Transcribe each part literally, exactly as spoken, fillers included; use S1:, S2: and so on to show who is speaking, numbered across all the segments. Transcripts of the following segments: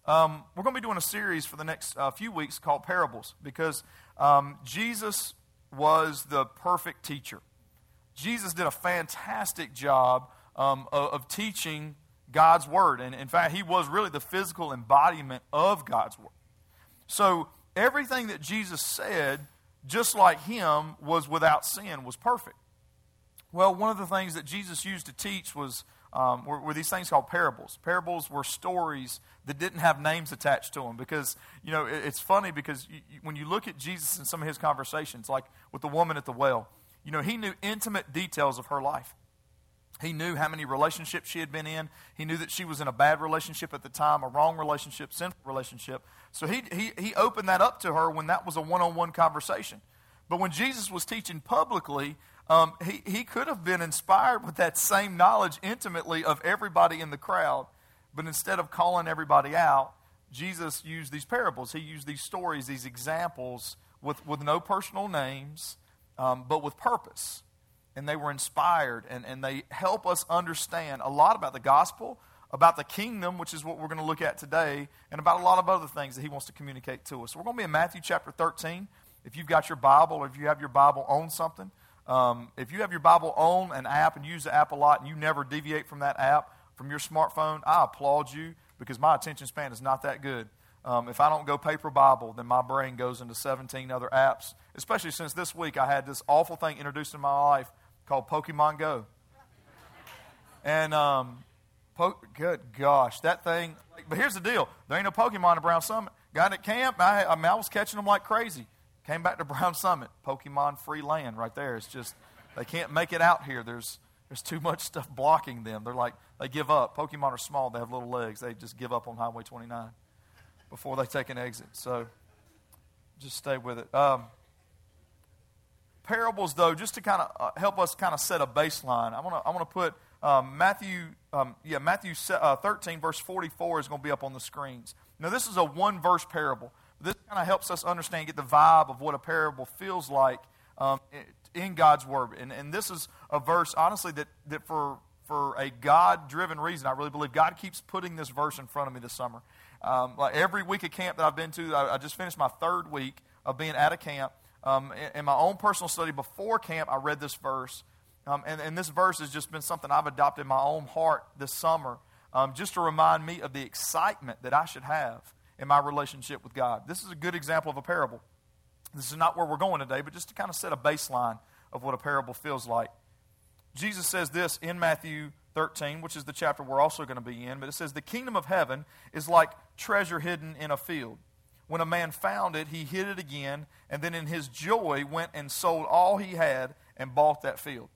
S1: Um, we're going to be doing a series for the next uh, few weeks called Parables because um, Jesus was the perfect teacher. Jesus did a fantastic job um, of, of teaching God's Word. And in fact, he was really the physical embodiment of God's Word. So everything that Jesus said, just like him, was without sin, was perfect. Well, one of the things that Jesus used to teach was Um, were, were these things called parables. Parables were stories that didn't have names attached to them because, you know, it, it's funny because you, you, when you look at Jesus in some of his conversations, like with the woman at the well, you know, he knew intimate details of her life. He knew how many relationships she had been in. He knew that she was in a bad relationship at the time, a wrong relationship, sinful relationship. So he, he, he opened that up to her when that was a one-on-one conversation. But when Jesus was teaching publicly, Um, he, he could have been inspired with that same knowledge intimately of everybody in the crowd. But instead of calling everybody out, Jesus used these parables. He used these stories, these examples with, with no personal names, um, but with purpose. And they were inspired, and, and they help us understand a lot about the gospel, about the kingdom, which is what we're going to look at today, and about a lot of other things that he wants to communicate to us. So we're going to be in Matthew chapter thirteen. If you've got your Bible or if you have your Bible on something, Um, if you have your Bible on an app and use the app a lot and you never deviate from that app, from your smartphone, I applaud you because my attention span is not that good. Um, if I don't go paper Bible, then my brain goes into seventeen other apps, especially since this week I had this awful thing introduced in my life called Pokemon Go. And, um, po- good gosh, that thing, but here's the deal. There ain't no Pokemon at Brown Summit. Got at camp, I, I, mean, I was catching them like crazy. Came back to Brown Summit, Pokemon free land right there. It's just, they can't make it out here. There's there's too much stuff blocking them. They're like, they give up. Pokemon are small. They have little legs. They just give up on Highway twenty-nine before they take an exit. So just stay with it. Um, parables, though, just to kind of uh, help us kind of set a baseline, I want to I want to put um, Matthew, um, yeah, Matthew uh, thirteen, verse forty-four is going to be up on the screens. Now, this is a one-verse parable. This kind of helps us understand, get the vibe of what a parable feels like um, in God's Word. And, and this is a verse, honestly, that, that for, for a God-driven reason, I really believe God keeps putting this verse in front of me this summer. Um, like every week of camp that I've been to, I, I just finished my third week of being at a camp. Um, in, in my own personal study before camp, I read this verse. Um, and, and this verse has just been something I've adopted in my own heart this summer, um, just to remind me of the excitement that I should have in my relationship with God. This is a good example of a parable. This is not where we're going today, but just to kind of set a baseline of what a parable feels like. Jesus says this in Matthew thirteen, which is the chapter we're also going to be in, but it says, "The kingdom of heaven is like treasure hidden in a field. When a man found it, he hid it again, and then in his joy went and sold all he had and bought that field."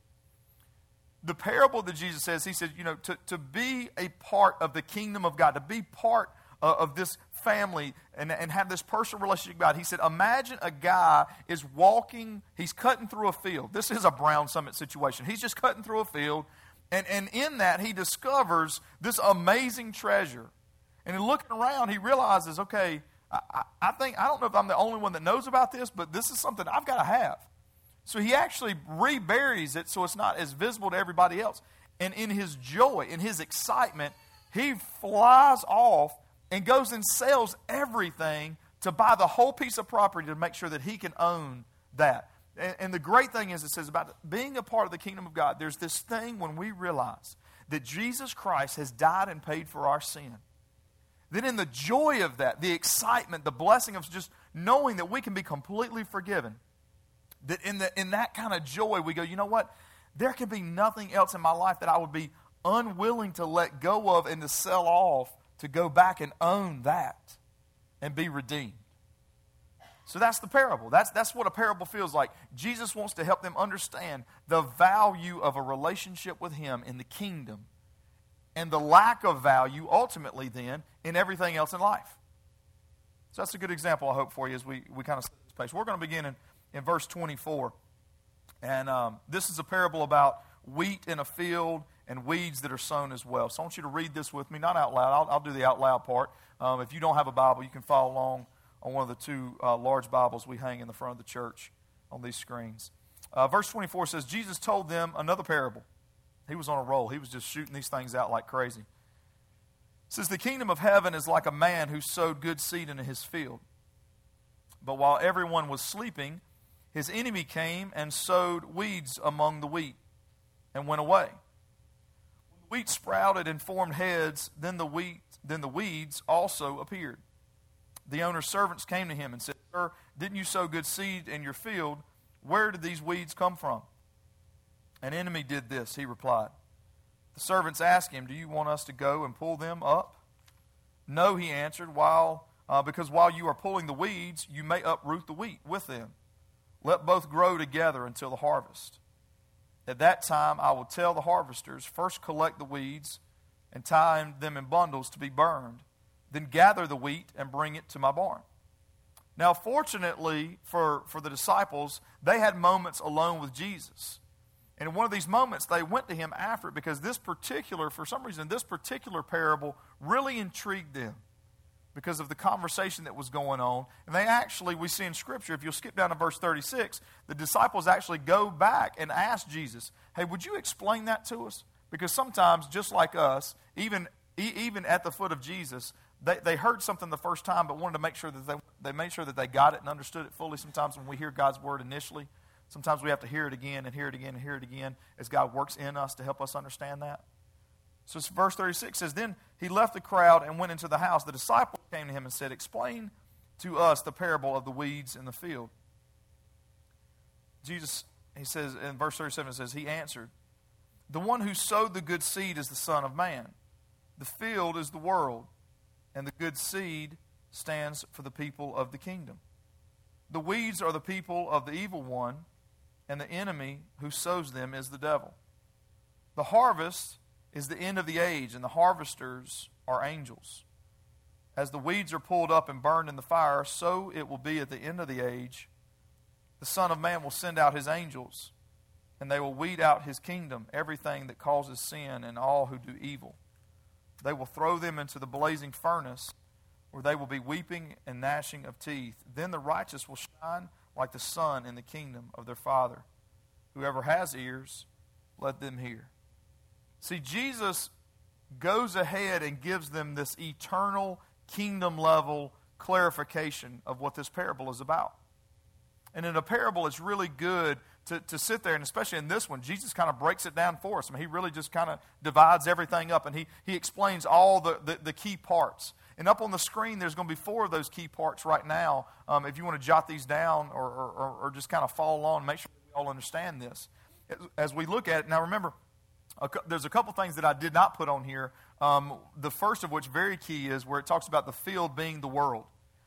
S1: The parable that Jesus says, he said, you know, to, to be a part of the kingdom of God, to be part uh, of this family and, and have this personal relationship with God. He said, imagine a guy is walking, he's cutting through a field. This is a Brown Summit situation. He's just cutting through a field, and, and in that he discovers this amazing treasure. And in looking around, he realizes, okay, I, I think, I don't know if I'm the only one that knows about this, but this is something I've got to have. So he actually reburies it so it's not as visible to everybody else. And in his joy, in his excitement, he flies off and goes and sells everything to buy the whole piece of property to make sure that he can own that. And, and the great thing is, it says about being a part of the kingdom of God, there's this thing when we realize that Jesus Christ has died and paid for our sin. Then in the joy of that, the excitement, the blessing of just knowing that we can be completely forgiven, that in, the, in that kind of joy we go, you know what? There can be nothing else in my life that I would be unwilling to let go of and to sell off to go back and own that and be redeemed. So that's the parable. That's, that's what a parable feels like. Jesus wants to help them understand the value of a relationship with Him in the kingdom and the lack of value ultimately then in everything else in life. So that's a good example, I hope, for you as we, we kind of set this pace. We're going to begin in, in verse twenty-four. And um, this is a parable about wheat in a field and weeds that are sown as well. So I want you to read this with me, not out loud. I'll, I'll do the out loud part. Um, if you don't have a Bible, you can follow along on one of the two uh, large Bibles we hang in the front of the church on these screens. Uh, verse twenty-four says, Jesus told them another parable. He was on a roll. He was just shooting these things out like crazy. It says, the kingdom of heaven is like a man who sowed good seed into his field. But while everyone was sleeping, his enemy came and sowed weeds among the wheat and went away. When the wheat sprouted and formed heads, then the wheat, then the weeds also appeared. The owner's servants came to him and said, Sir, didn't you sow good seed in your field? Where did these weeds come from? An enemy did this, he replied. The servants asked him, do you want us to go and pull them up? No, he answered, while uh, because while you are pulling the weeds, you may uproot the wheat with them. Let both grow together until the harvest. At that time I will tell the harvesters, first collect the weeds and tie them in bundles to be burned, then gather the wheat and bring it to my barn. Now, fortunately for, for the disciples, they had moments alone with Jesus. And in one of these moments, they went to him after it because this particular, for some reason, this particular parable really intrigued them because of the conversation that was going on. And they actually, we see in Scripture, if you'll skip down to verse thirty-six, the disciples actually go back and ask Jesus, hey, would you explain that to us? Because sometimes, just like us, even, even at the foot of Jesus, They, they heard something the first time, but wanted to make sure that they, they made sure that they got it and understood it fully. Sometimes when we hear God's word initially, sometimes we have to hear it again and hear it again and hear it again as God works in us to help us understand that. So verse thirty-six says, then he left the crowd and went into the house. The disciples came to him and said, explain to us the parable of the weeds in the field. Jesus, he says, in verse thirty-seven, it says, he answered, the one who sowed the good seed is the Son of Man. The field is the world, and the good seed stands for the people of the kingdom. The weeds are the people of the evil one, and the enemy who sows them is the devil. The harvest is the end of the age, and the harvesters are angels. As the weeds are pulled up and burned in the fire, so it will be at the end of the age. The Son of Man will send out his angels, and they will weed out his kingdom, everything that causes sin and all who do evil. They will throw them into the blazing furnace, where they will be weeping and gnashing of teeth. Then the righteous will shine like the sun in the kingdom of their Father. Whoever has ears, let them hear. See, Jesus goes ahead and gives them this eternal kingdom-level clarification of what this parable is about. And in a parable, it's really good to, to sit there, and especially in this one, Jesus kind of breaks it down for us. I mean, he really just kind of divides everything up, and he, he explains all the, the, the key parts. And up on the screen, there's going to be four of those key parts right now. Um, if you want to jot these down or, or, or just kind of follow along, make sure we all understand this. As we look at it, now remember, a, there's a couple things that I did not put on here. Um, the first of which, very key, is where it talks about the field being the world.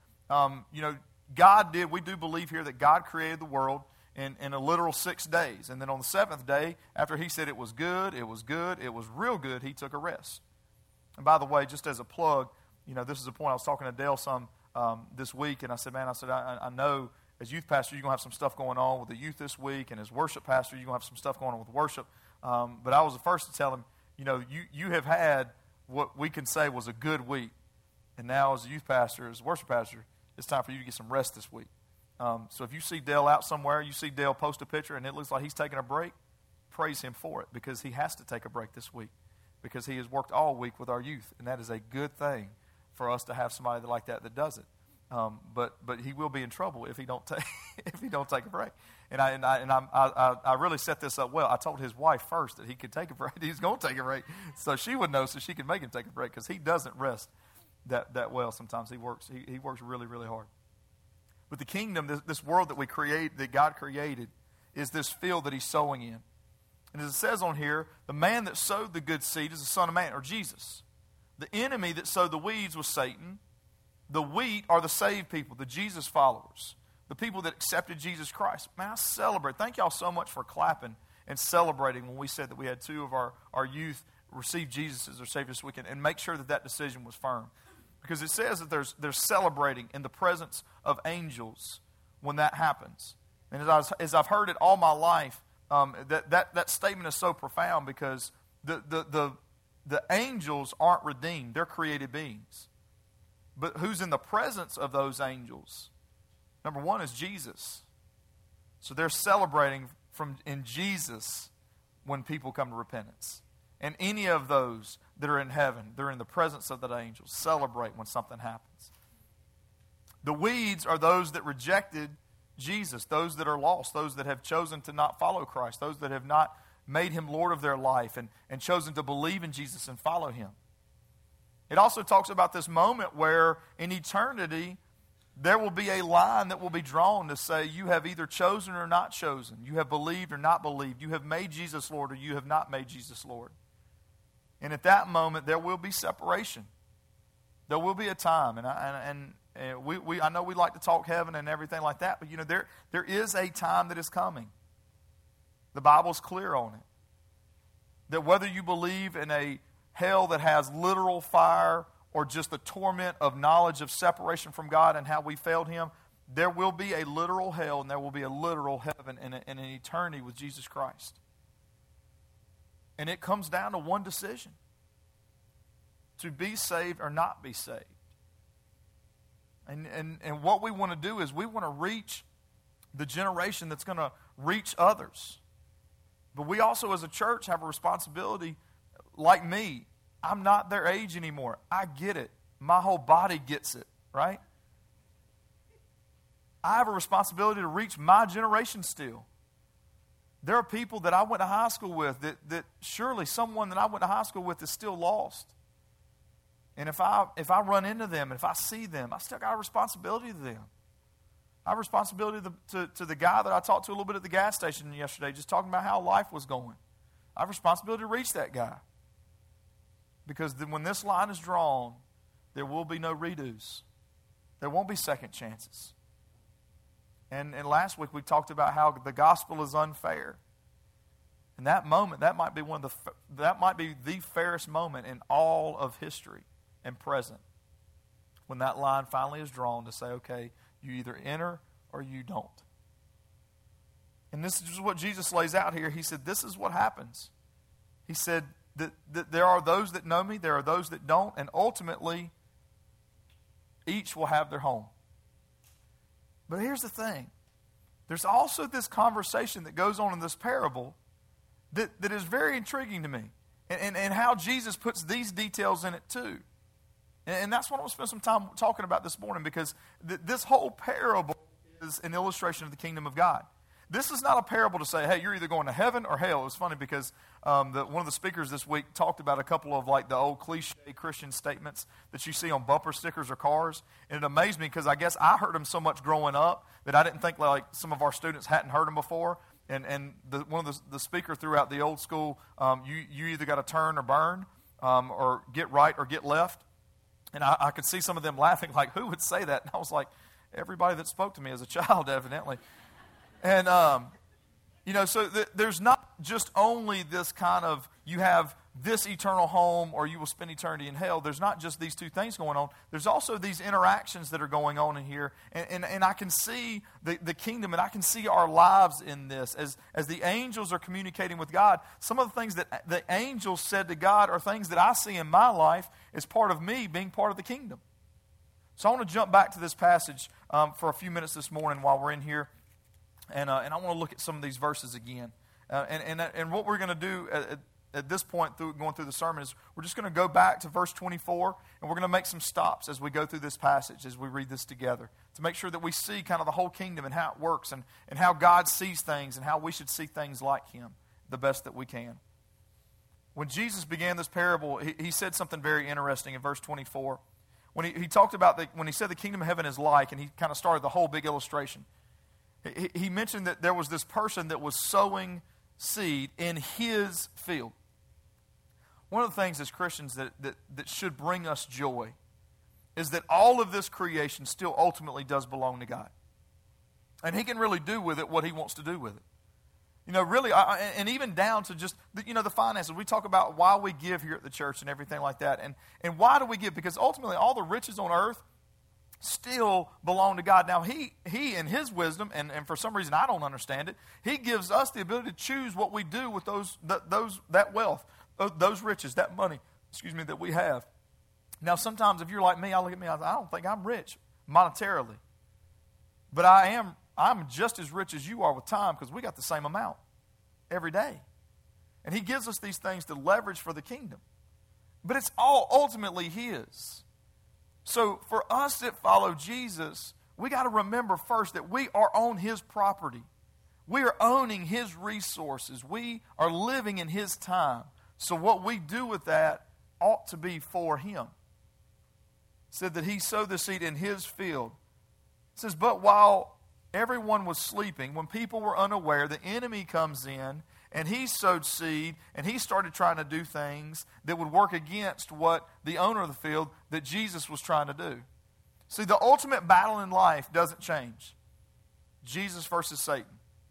S1: Um, you know, God did, we do believe here that God created the world in, in a literal six days. And then on the seventh day, after he said it was good, it was good, it was real good, he took a rest. And by the way, just as a plug, you know, this is a point I was talking to Dale some um, this week, and I said, man, I said, I, I know as youth pastor, you're going to have some stuff going on with the youth this week, and as worship pastor, you're going to have some stuff going on with worship. Um, but I was the first to tell him, you know, you, you have had what we can say was a good week. And now as a youth pastor, as a worship pastor, it's time for you to get some rest this week. Um, so if you see Dale out somewhere, you see Dale post a picture and it looks like he's taking a break, praise him for it, because he has to take a break this week because he has worked all week with our youth, and that is a good thing for us to have somebody like that that does it. Um, but but he will be in trouble if he don't take if he don't take a break. And I and I and I, I I really set this up well. I told his wife first that he could take a break. He's going to take a break, so she would know, so she could make him take a break, because he doesn't rest that that well. Sometimes he works he, he works really really hard. But the kingdom, this, this world that we create, that God created, is this field that he's sowing in. And as it says on here, the man that sowed the good seed is the Son of Man, or Jesus. The enemy that sowed the weeds was Satan. The wheat are the saved people, the Jesus followers, the people that accepted Jesus Christ. Man, I celebrate. Thank y'all so much for clapping and celebrating when we said that we had two of our, our youth receive Jesus as their Savior this weekend, and make sure that that decision was firm. Because it says that there's, they're celebrating in the presence of angels when that happens. And as, I was, as I've heard it all my life, um, that, that, that statement is so profound, because the, the, the, the angels aren't redeemed. They're created beings. But who's in the presence of those angels? Number one is Jesus. So they're celebrating from in Jesus when people come to repentance. And any of those that are in heaven, they're in the presence of the angels, celebrate when something happens. The weeds are those that rejected Jesus, those that are lost, those that have chosen to not follow Christ, those that have not made him Lord of their life and, and chosen to believe in Jesus and follow him. It also talks about this moment where in eternity there will be a line that will be drawn to say you have either chosen or not chosen. You have believed or not believed. You have made Jesus Lord or you have not made Jesus Lord. And at that moment there will be separation. There will be a time, and I, and, and we, we I know we like to talk heaven and everything like that, but you know there there is a time that is coming. The Bible's clear on it. That whether you believe in a hell that has literal fire or just the torment of knowledge of separation from God and how we failed him, there will be a literal hell and there will be a literal heaven and, a, and an eternity with Jesus Christ. And it comes down to one decision. To be saved or not be saved. And, and, and what we want to do is we want to reach the generation that's going to reach others. But we also as a church have a responsibility. Like me, I'm not their age anymore. I get it. My whole body gets it, right? I have a responsibility to reach my generation still. There are people that I went to high school with that, that surely someone that I went to high school with is still lost. And if I if I run into them, if I see them, I still got a responsibility to them. I have a responsibility to, to, to the guy that I talked to a little bit at the gas station yesterday, just talking about how life was going. I have a responsibility to reach that guy. Because then when this line is drawn, there will be no redos. There won't be second chances. And, and last week we talked about how the gospel is unfair. And that moment, that might be one of the that might be the fairest moment in all of history and present. When that line finally is drawn to say, okay, you either enter or you don't. And this is what Jesus lays out here. He said, this is what happens. He said that, that there are those that know me, there are those that don't, and ultimately, each will have their home. But here's the thing. There's also this conversation that goes on in this parable that, that is very intriguing to me. And, and, and how Jesus puts these details in it too. And, and that's what I want to spend some time talking about this morning, because th- this whole parable is an illustration of the kingdom of God. This is not a parable to say, hey, you're either going to heaven or hell. It was funny because um, the, one of the speakers this week talked about a couple of like the old cliche Christian statements that you see on bumper stickers or cars. And it amazed me because I guess I heard them so much growing up that I didn't think like some of our students hadn't heard them before. And and the, one of the, the speaker threw out the old school, um, you, you either got to turn or burn, um, or get right or get left. And I, I could see some of them laughing like, who would say that? And I was like, everybody that spoke to me as a child, evidently. And, um, you know, so th- there's not just only this kind of, you have this eternal home or you will spend eternity in hell. There's not just these two things going on. There's also these interactions that are going on in here. And, and, and I can see the, the kingdom, and I can see our lives in this. As, as the angels are communicating with God, some of the things that the angels said to God are things that I see in my life as part of me being part of the kingdom. So I want to jump back to this passage um, for a few minutes this morning while we're in here. And uh, and I want to look at some of these verses again. Uh, and, and and what we're going to do at, at this point, through going through the sermon, is we're just going to go back to verse twenty-four, and we're going to make some stops as we go through this passage, as we read this together, to make sure that we see kind of the whole kingdom and how it works, and, and how God sees things, and how we should see things like Him the best that we can. When Jesus began this parable, he, he said something very interesting in verse twenty-four. When he, he talked about, the, when he said the kingdom of heaven is like, and he kind of started the whole big illustration. He mentioned that there was this person that was sowing seed in his field. One of the things as Christians that, that, that should bring us joy is that all of this creation still ultimately does belong to God. And He can really do with it what He wants to do with it. You know, really, and even down to just, you know, the finances. We talk about why we give here at the church and everything like that. And, and why do we give? Because ultimately all the riches on earth still belong to God. Now, He He in His wisdom, and, and for some reason I don't understand it, He gives us the ability to choose what we do with those that, those that wealth, those riches, that money, excuse me, that we have. Now, sometimes if you're like me, I look at me, I, I don't think I'm rich monetarily. But I am I'm just as rich as you are with time, because we got the same amount every day. And he gives us these things to leverage for the kingdom. But it's all ultimately his. So for us that follow Jesus, we got to remember first that we are on his property. We are owning his resources. We are living in his time. So what we do with that ought to be for him. It said that he sowed the seed in his field. It says, but while everyone was sleeping, when people were unaware, the enemy comes in and he sowed seed and he started trying to do things that would work against what the owner of the field, that Jesus was trying to do. See, the ultimate battle in life doesn't change. Jesus versus Satan.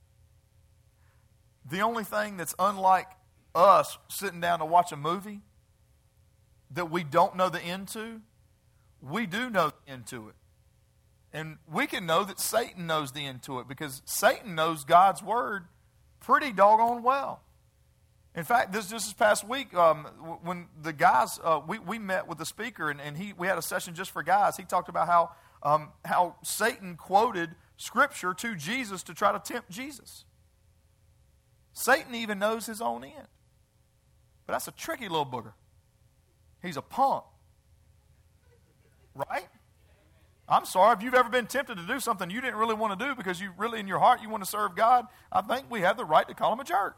S1: The only thing that's unlike us sitting down to watch a movie that we don't know the end to, we do know the end to it. And we can know that Satan knows the end to it because Satan knows God's word pretty doggone well. In fact, this just this past week, um, when the guys, uh, we, we met with the speaker and, and he we had a session just for guys. He talked about how um, how Satan quoted Scripture to Jesus to try to tempt Jesus. Satan even knows his own end. But that's a tricky little booger. He's a punk. Right? I'm sorry, if you've ever been tempted to do something you didn't really want to do because you really in your heart you want to serve God, I think we have the right to call him a jerk.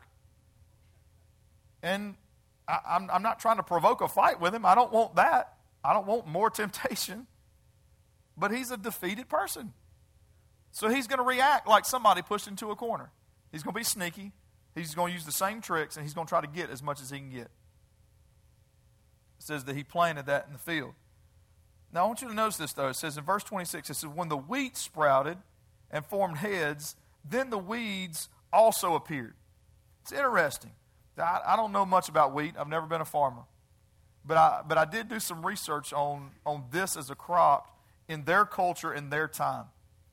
S1: And I, I'm, I'm not trying to provoke a fight with him. I don't want that. I don't want more temptation. But he's a defeated person. So he's going to react like somebody pushed into a corner. He's going to be sneaky. He's going to use the same tricks, and he's going to try to get as much as he can get. It says that he planted that in the field. Now, I want you to notice this, though. It says in verse twenty-six, it says, when the wheat sprouted and formed heads, then the weeds also appeared. It's interesting. I, I don't know much about wheat. I've never been a farmer. But I, but I did do some research on, on this as a crop in their culture in their time.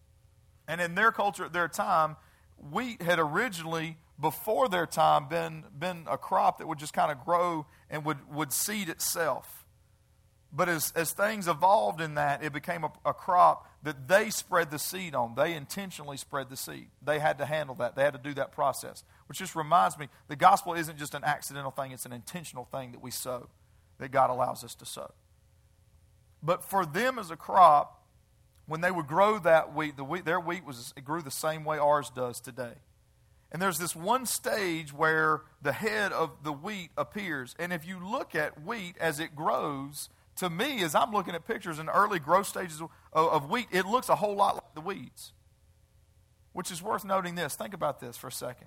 S1: And in their culture at their time, wheat had originally, before their time, been, been a crop that would just kind of grow and would, would seed itself. But as, as things evolved in that, it became a, a crop that they spread the seed on. They intentionally spread the seed. They had to handle that. They had to do that process. Which just reminds me, the gospel isn't just an accidental thing. It's an intentional thing that we sow, that God allows us to sow. But for them as a crop, when they would grow that wheat, the wheat their wheat was it grew the same way ours does today. And there's this one stage where the head of the wheat appears. And if you look at wheat as it grows, to me, as I'm looking at pictures in early growth stages of, of wheat, it looks a whole lot like the weeds. Which is worth noting this. Think about this for a second.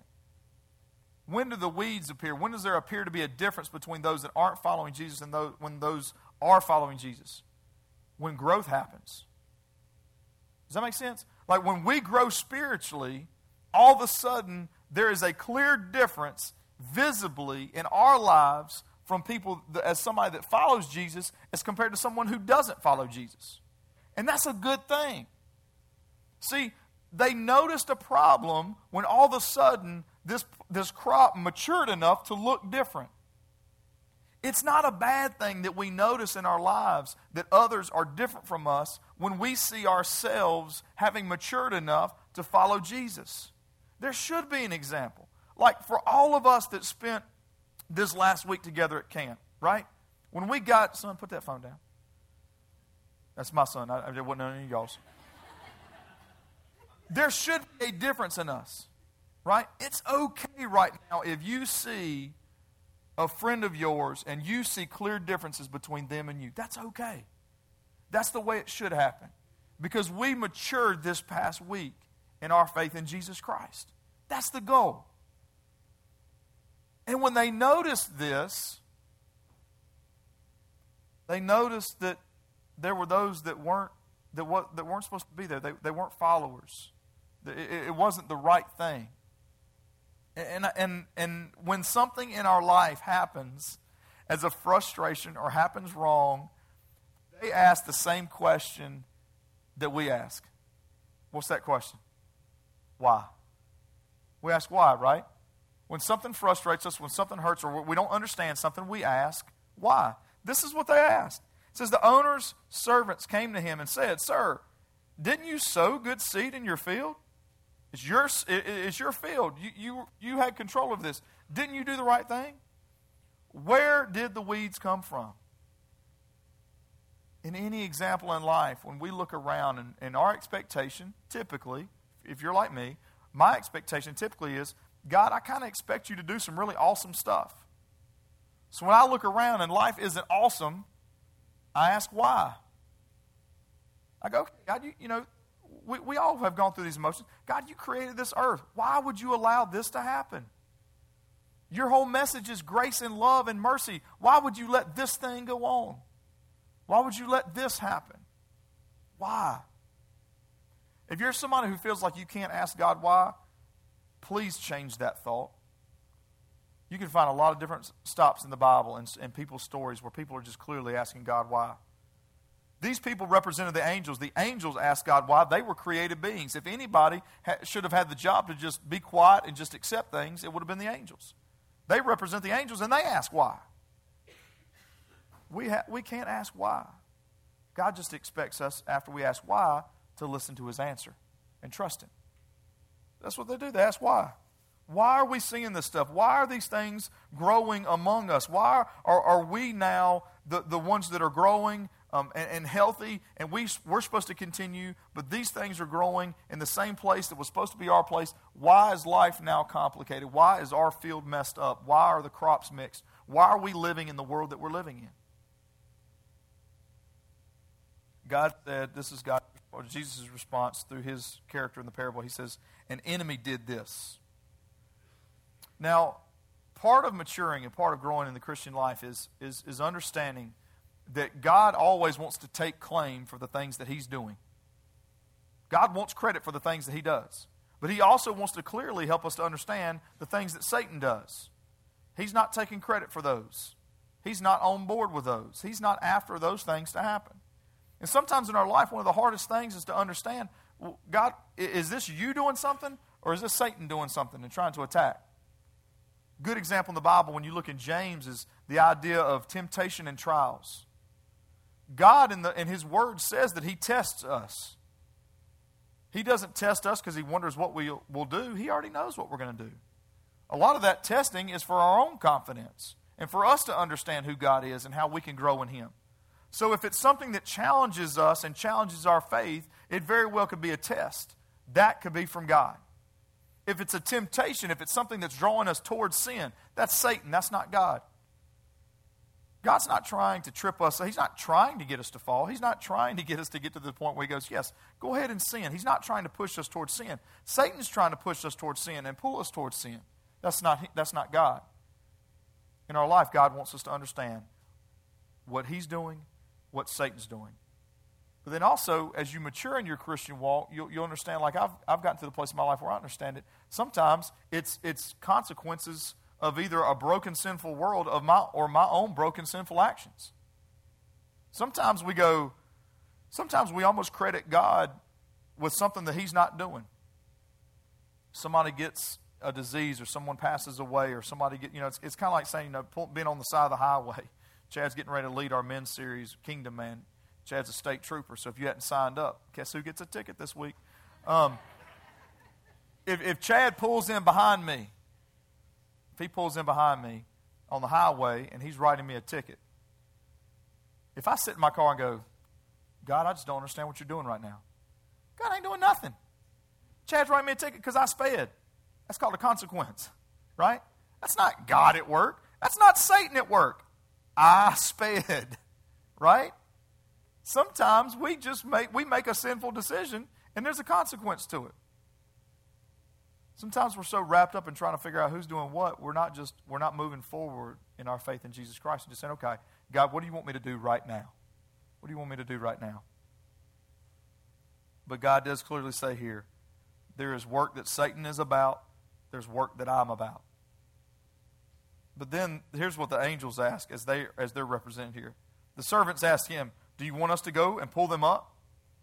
S1: When do the weeds appear? When does there appear to be a difference between those that aren't following Jesus and those, when those are following Jesus? When growth happens. Does that make sense? Like when we grow spiritually, all of a sudden there is a clear difference visibly in our lives from people that, as somebody that follows Jesus as compared to someone who doesn't follow Jesus. And that's a good thing. See, they noticed a problem when all of a sudden this, this crop matured enough to look different. It's not a bad thing that we notice in our lives that others are different from us when we see ourselves having matured enough to follow Jesus. There should be an example. Like for all of us that spent this last week together at camp, right? When we got, son, put that phone down. That's my son. I, I wasn't any of y'all's. There should be a difference in us, right? It's okay right now if you see a friend of yours and you see clear differences between them and you. That's okay. That's the way it should happen. Because we matured this past week in our faith in Jesus Christ. That's the goal. And when they noticed this, they noticed that there were those that weren't that what that weren't supposed to be there. They they weren't followers. It, it wasn't the right thing. And and and when something in our life happens as a frustration or happens wrong, they ask the same question that we ask. What's that question? Why? We ask why, right? When something frustrates us, when something hurts, or we don't understand something, we ask, why? This is what they asked. It says, the owner's servants came to him and said, Sir, didn't you sow good seed in your field? It's your, it's your field. You, you, you had control of this. Didn't you do the right thing? Where did the weeds come from? In any example in life, when we look around and, and our expectation, typically, if you're like me, my expectation typically is, God, I kind of expect you to do some really awesome stuff. So when I look around and life isn't awesome, I ask why. I go, okay, God, you, you know, we, we all have gone through these emotions. God, you created this earth. Why would you allow this to happen? Your whole message is grace and love and mercy. Why would you let this thing go on? Why would you let this happen? Why? If you're somebody who feels like you can't ask God why, please change that thought. You can find a lot of different stops in the Bible and, and people's stories where people are just clearly asking God why. These people represented the angels. The angels asked God why. They were created beings. If anybody ha- should have had the job to just be quiet and just accept things, it would have been the angels. They represent the angels, and they ask why. We, ha- we can't ask why. God just expects us, after we ask why, to listen to his answer and trust him. That's what they do. They ask why. Why are we seeing this stuff? Why are these things growing among us? Why are, are we now the, the ones that are growing um, and, and healthy, and we, we're supposed to continue, but these things are growing in the same place that was supposed to be our place? Why is life now complicated? Why is our field messed up? Why are the crops mixed? Why are we living in the world that we're living in? God said, this is God, or Jesus' response through his character in the parable. He says, an enemy did this. Now, part of maturing and part of growing in the Christian life is, is, is understanding that God always wants to take claim for the things that he's doing. God wants credit for the things that he does. But he also wants to clearly help us to understand the things that Satan does. He's not taking credit for those. He's not on board with those. He's not after those things to happen. And sometimes in our life, one of the hardest things is to understand, well, God, is this you doing something, or is this Satan doing something and trying to attack? Good example in the Bible when you look in James is the idea of temptation and trials. God in, the, in his word says that he tests us. He doesn't test us because he wonders what we will do. He already knows what we're going to do. A lot of that testing is for our own confidence and for us to understand who God is and how we can grow in him. So if it's something that challenges us and challenges our faith, it very well could be a test. That could be from God. If it's a temptation, if it's something that's drawing us towards sin, that's Satan, that's not God. God's not trying to trip us. He's not trying to get us to fall. He's not trying to get us to get to the point where he goes, yes, go ahead and sin. He's not trying to push us towards sin. Satan's trying to push us towards sin and pull us towards sin. That's not, that's not God. In our life, God wants us to understand what he's doing, what Satan's doing. But then also, as you mature in your Christian walk, you'll, you'll understand, like I've, I've gotten to the place in my life where I understand it. Sometimes it's, it's consequences of either a broken, sinful world of my or my own broken, sinful actions. Sometimes we go, sometimes we almost credit God with something that he's not doing. Somebody gets a disease or someone passes away or somebody get, you know, it's, it's kind of like saying, you know, pull, being on the side of the highway. Chad's getting ready to lead our men's series, Kingdom Man. Chad's a state trooper, so if you hadn't signed up, guess who gets a ticket this week? Um, if, if Chad pulls in behind me, if he pulls in behind me on the highway and he's writing me a ticket, if I sit in my car and go, God, I just don't understand what you're doing right now. God ain't doing nothing. Chad's writing me a ticket because I sped. That's called a consequence, right? That's not God at work. That's not Satan at work. I sped, right? Sometimes we just make we make a sinful decision and there's a consequence to it. Sometimes we're so wrapped up in trying to figure out who's doing what, we're not just we're not moving forward in our faith in Jesus Christ and just saying, okay, God, what do you want me to do right now? What do you want me to do right now? But God does clearly say here, there is work that Satan is about, there's work that I'm about. But then here's what the angels ask as they as they're represented here. The servants ask him, do you want us to go and pull them up?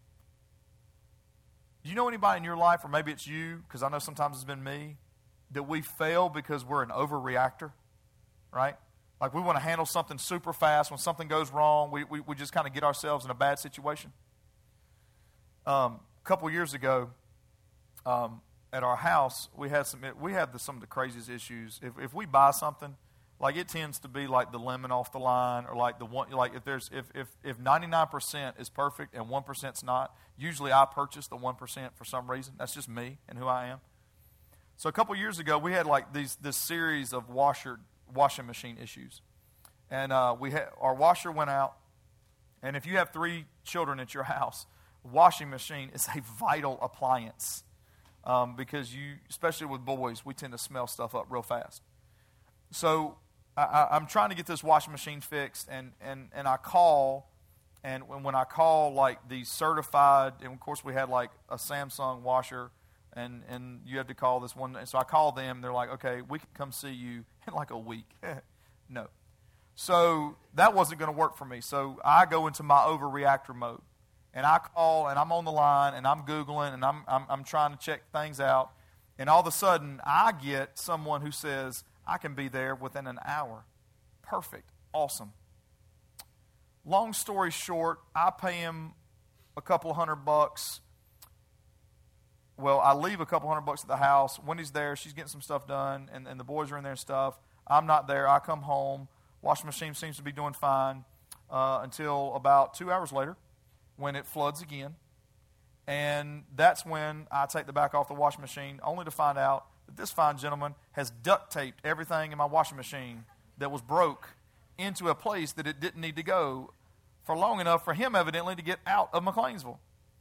S1: Do you know anybody in your life, or maybe it's you, because I know sometimes it's been me, that we fail because we're an overreactor, right? Like we want to handle something super fast. When something goes wrong, we, we, we just kind of get ourselves in a bad situation. Um, a couple years ago, um, at our house, we had some we had the, some of the craziest issues. If if we buy something, like it tends to be like the lemon off the line, or like the one like if there's if if if ninety-nine percent is perfect and one percent's not, usually I purchase the one percent for some reason. That's just me and who I am. So a couple years ago, we had like these this series of washer washing machine issues, and uh, we had our washer went out. And if you have three children at your house, washing machine is a vital appliance um, because you, especially with boys, we tend to smell stuff up real fast. So I, I'm trying to get this washing machine fixed, and, and, and I call, and when, when I call like the certified, and of course we had like a Samsung washer, and, and you had to call this one. So I call them, they're like, okay, we can come see you in like a week. No. So that wasn't going to work for me. So I go into my overreactor mode, and I call, and I'm on the line, and I'm Googling, and I'm, I'm I'm trying to check things out, and all of a sudden I get someone who says I can be there within an hour. Perfect, awesome. Long story short, I pay him a couple hundred bucks. Well, I leave a couple hundred bucks at the house. Wendy's there, she's getting some stuff done, and, and the boys are in there and stuff. I'm not there. I come home. Washing machine seems to be doing fine uh, until about two hours later when it floods again. And that's when I take the back off the washing machine, only to find out that this fine gentleman has duct taped everything in my washing machine that was broke into a place that it didn't need to go for long enough for him evidently to get out of McLeansville.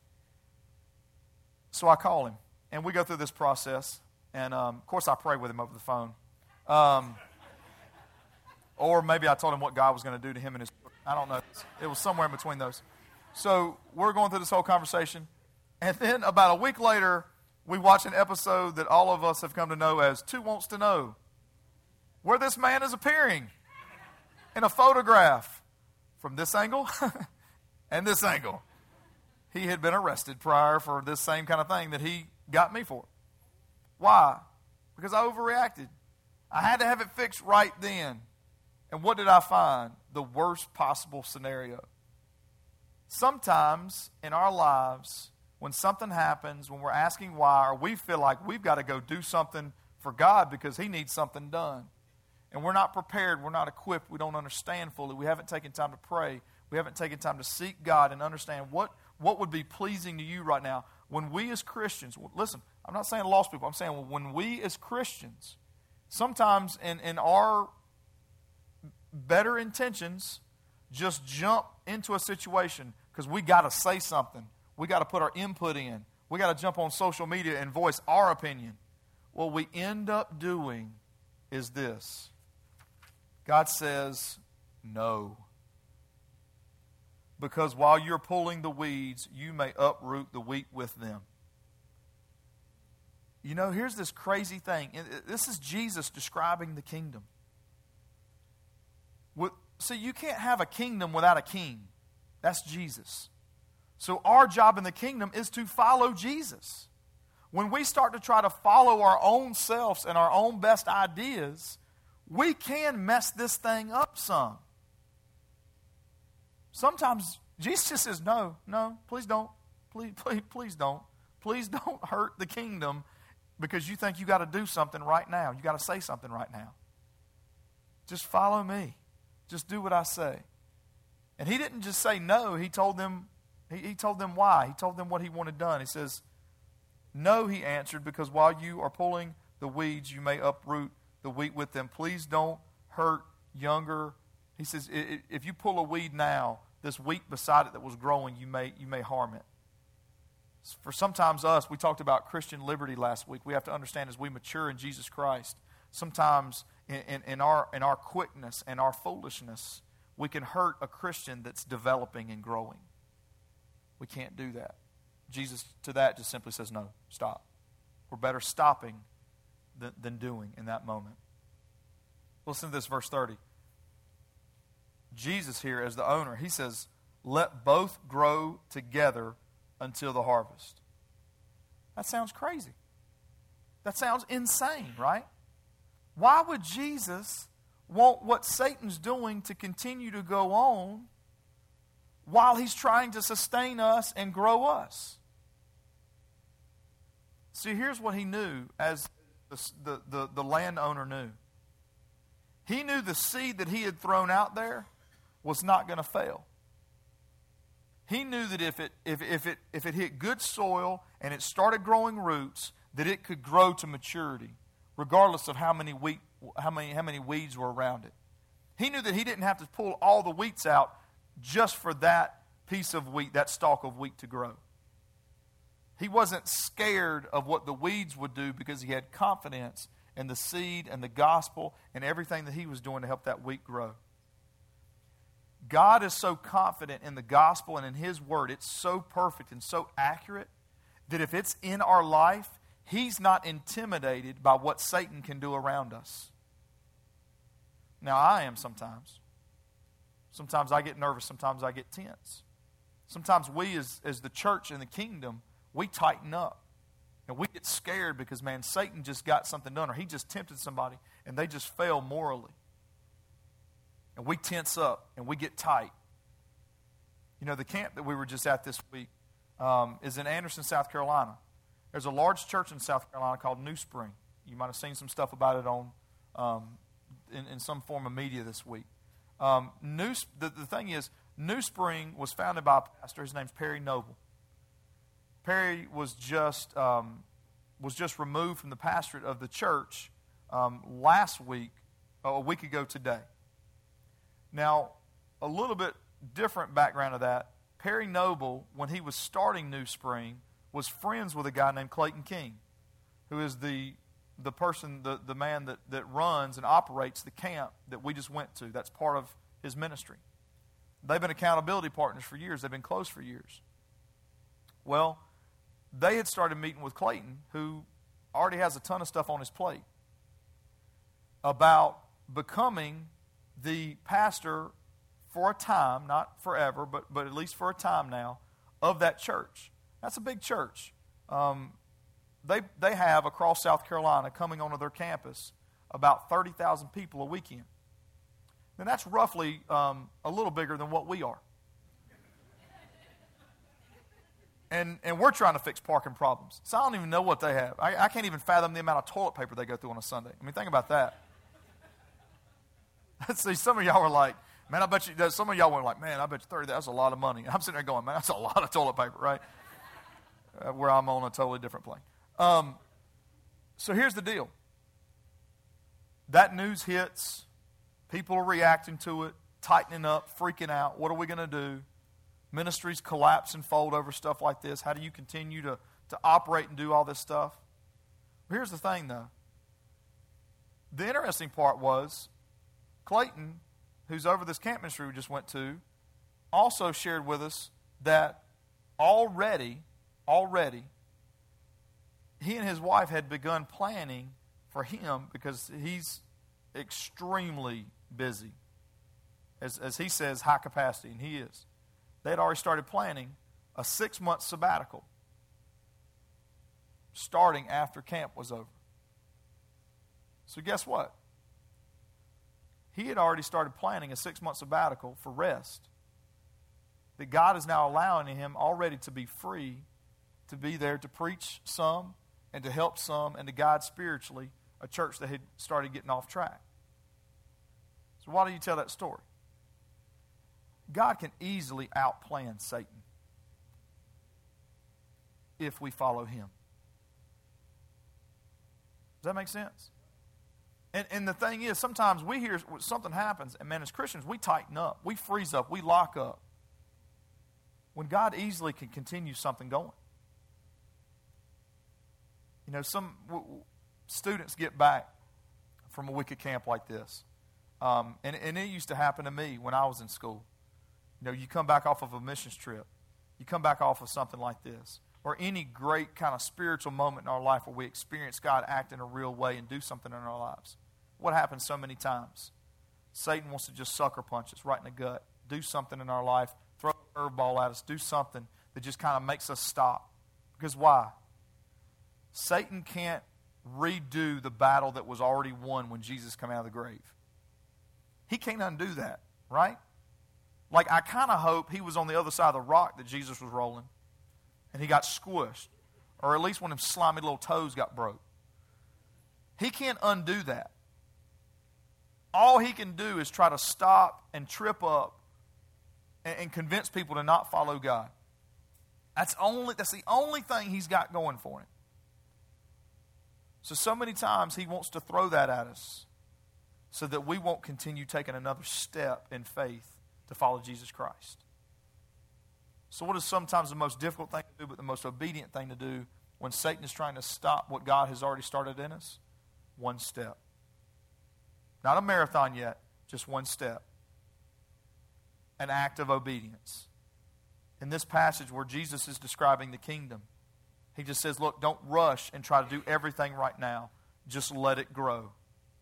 S1: So I call him, and we go through this process. And, um, of course, I pray with him over the phone. Um Or maybe I told him what God was going to do to him and his... I don't know. It was somewhere in between those. So we're going through this whole conversation. And then about a week later, we watch an episode that all of us have come to know as Two Wants to Know, where this man is appearing in a photograph from this angle and this angle. He had been arrested prior for this same kind of thing that he got me for. Why? Because I overreacted. I had to have it fixed right then. And what did I find? The worst possible scenario. Sometimes in our lives, when something happens, when we're asking why, or we feel like we've got to go do something for God because He needs something done, and we're not prepared, we're not equipped, we don't understand fully, we haven't taken time to pray, we haven't taken time to seek God and understand what, what would be pleasing to you right now. When we as Christians, listen, I'm not saying lost people, I'm saying when we as Christians, sometimes in, in our better intentions, just jump into a situation because we got to say something. We got to put our input in. We got to jump on social media and voice our opinion. What we end up doing is this. God says no. Because while you're pulling the weeds, you may uproot the wheat with them. You know, here's this crazy thing. This is Jesus describing the kingdom. So you can't have a kingdom without a king. That's Jesus. So our job in the kingdom is to follow Jesus. When we start to try to follow our own selves and our own best ideas, we can mess this thing up some. Sometimes Jesus just says, no, no, please don't. Please, please, please don't. Please don't hurt the kingdom because you think you got to do something right now. You got to say something right now. Just follow me. Just do what I say. And he didn't just say no. He told them, he, he told them why. He told them what he wanted done. He says, no, he answered, because while you are pulling the weeds, you may uproot the wheat with them. Please don't hurt younger. He says, if you pull a weed now, this wheat beside it that was growing, you may, you may harm it. For sometimes us, we talked about Christian liberty last week. We have to understand as we mature in Jesus Christ, sometimes in, in, in, our, in our quickness and our foolishness, we can hurt a Christian that's developing and growing. We can't do that. Jesus to that just simply says, no, stop. We're better stopping than, than doing in that moment. Listen to this, verse thirty. Jesus here as the owner, he says, let both grow together until the harvest. That sounds crazy. That sounds insane, right? Why would Jesus want what Satan's doing to continue to go on while he's trying to sustain us and grow us? See, here's what he knew as the, the, the, the landowner knew. He knew the seed that he had thrown out there was not going to fail. He knew that if it, if, if, it, if it hit good soil and it started growing roots, that it could grow to maturity, regardless of how many, wheat, how many, how many weeds were around it. He knew that he didn't have to pull all the weeds out just for that piece of wheat, that stalk of wheat to grow. He wasn't scared of what the weeds would do because he had confidence in the seed and the gospel and everything that he was doing to help that wheat grow. God is so confident in the gospel and in his word. It's so perfect and so accurate that if it's in our life, he's not intimidated by what Satan can do around us. Now, I am sometimes. Sometimes I get nervous. Sometimes I get tense. Sometimes we as, as the church and the kingdom, we tighten up. And we get scared because, man, Satan just got something done or he just tempted somebody and they just fail morally. And we tense up and we get tight. You know, the camp that we were just at this week um, is in Anderson, South Carolina. There's a large church in South Carolina called New Spring. You might have seen some stuff about it on um, in, in some form of media this week. Um, New, the, the thing is, New Spring was founded by a pastor. His name's Perry Noble. Perry was just um, was just removed from the pastorate of the church um, last week, a week ago today. Now, a little bit different background of that. Perry Noble, when he was starting New Spring, was friends with a guy named Clayton King, who is the the person, the, the man that, that runs and operates the camp that we just went to. That's part of his ministry. They've been accountability partners for years. They've been close for years. Well, they had started meeting with Clayton, who already has a ton of stuff on his plate, about becoming the pastor for a time, not forever, but, but at least for a time now, of that church. That's a big church. Um, they, they have, across South Carolina, coming onto their campus, about thirty thousand people a weekend. Now, that's roughly um, a little bigger than what we are. And and we're trying to fix parking problems. So I don't even know what they have. I, I can't even fathom the amount of toilet paper they go through on a Sunday. I mean, think about that. See, some of y'all were like, man, I bet you, some of y'all were like, man, I bet you thirty, that's a lot of money. I'm sitting there going, man, that's a lot of toilet paper, right? Uh, where I'm on a totally different plane. Um, so here's the deal. That news hits. People are reacting to it, tightening up, freaking out. What are we going to do? Ministries collapse and fold over stuff like this. How do you continue to, to operate and do all this stuff? Well, here's the thing, though. The interesting part was Clayton, who's over this camp ministry we just went to, also shared with us that already, already, he and his wife had begun planning for him because he's extremely busy. As, as he says, high capacity, and he is. They had already started planning a six-month sabbatical starting after camp was over. So guess what? He had already started planning a six-month sabbatical for rest. That God is now allowing him already to be free to be there to preach some and to help some and to guide spiritually a church that had started getting off track. So why do you tell that story? God can easily outplan Satan if we follow him. Does that make sense? And, and the thing is, sometimes we hear something happens, and man, as Christians, we tighten up, we freeze up, we lock up. When God easily can continue something going. You know, some w- w- students get back from a wicked camp like this. Um, and, and it used to happen to me when I was in school. You know, you come back off of a missions trip. You come back off of something like this. Or any great kind of spiritual moment in our life where we experience God act in a real way and do something in our lives. What happens so many times? Satan wants to just sucker punch us right in the gut. Do something in our life. Throw a curveball at us. Do something that just kind of makes us stop. Because why? Satan can't redo the battle that was already won when Jesus came out of the grave. He can't undo that, right? Like, I kind of hope he was on the other side of the rock that Jesus was rolling and he got squished. or at least when his slimy little toes got broke. He can't undo that. All he can do is try to stop and trip up and, and convince people to not follow God. That's only that's the only thing he's got going for him. So, so many times he wants to throw that at us so that we won't continue taking another step in faith to follow Jesus Christ. So what is sometimes the most difficult thing to do, but the most obedient thing to do when Satan is trying to stop what God has already started in us? One step. Not a marathon yet, just one step. An act of obedience. In this passage where Jesus is describing the kingdom, he just says, look, don't rush and try to do everything right now. Just let it grow.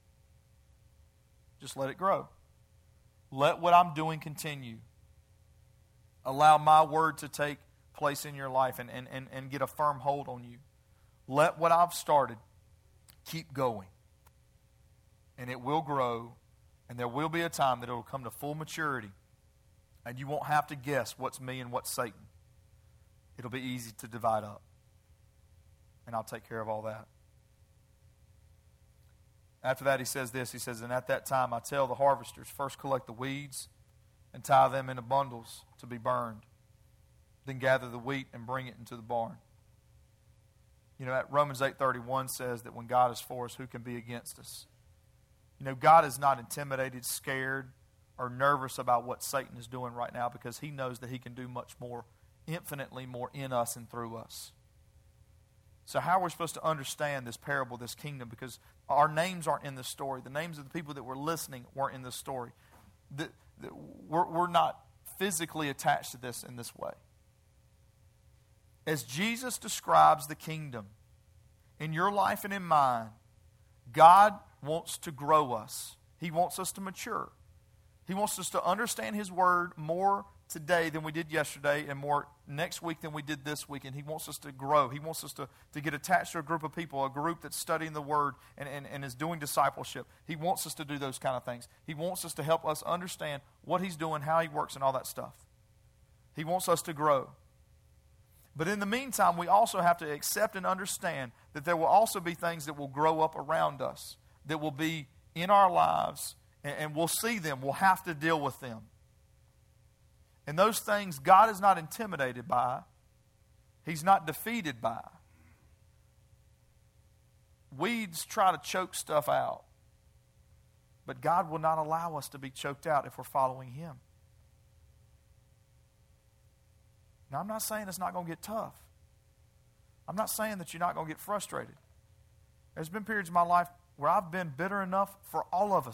S1: Just let it grow. Let what I'm doing continue. Allow my word to take place in your life and, and, and, and get a firm hold on you. Let what I've started keep going. And it will grow, and there will be a time that it will come to full maturity, and you won't have to guess what's me and what's Satan. It'll be easy to divide up. And I'll take care of all that. After that, he says this. He says, and at that time I tell the harvesters, first collect the weeds and tie them into bundles to be burned. Then gather the wheat and bring it into the barn. You know, Romans eight thirty-one says that when God is for us, who can be against us? You know, God is not intimidated, scared, or nervous about what Satan is doing right now because he knows that he can do much more, infinitely more in us and through us. So how are we supposed to understand this parable, this kingdom? Because our names aren't in this story. The names of the people that were listening weren't in this story. The, the, we're, we're not physically attached to this in this way. As Jesus describes the kingdom in your life and in mine, God wants to grow us. He wants us to mature. He wants us to understand His Word more today than we did yesterday and more next week than we did this week. And He wants us to grow. He wants us to, to get attached to a group of people, a group that's studying the Word and, and, and is doing discipleship. He wants us to do those kind of things. He wants us to help us understand what He's doing, how He works, and all that stuff. He wants us to grow. But in the meantime, we also have to accept and understand that there will also be things that will grow up around us, that will be in our lives, and, and we'll see them. We'll have to deal with them. And those things God is not intimidated by. He's not defeated by. Weeds try to choke stuff out. But God will not allow us to be choked out if we're following Him. Now, I'm not saying it's not going to get tough. I'm not saying that you're not going to get frustrated. There's been periods in my life where I've been bitter enough for all of us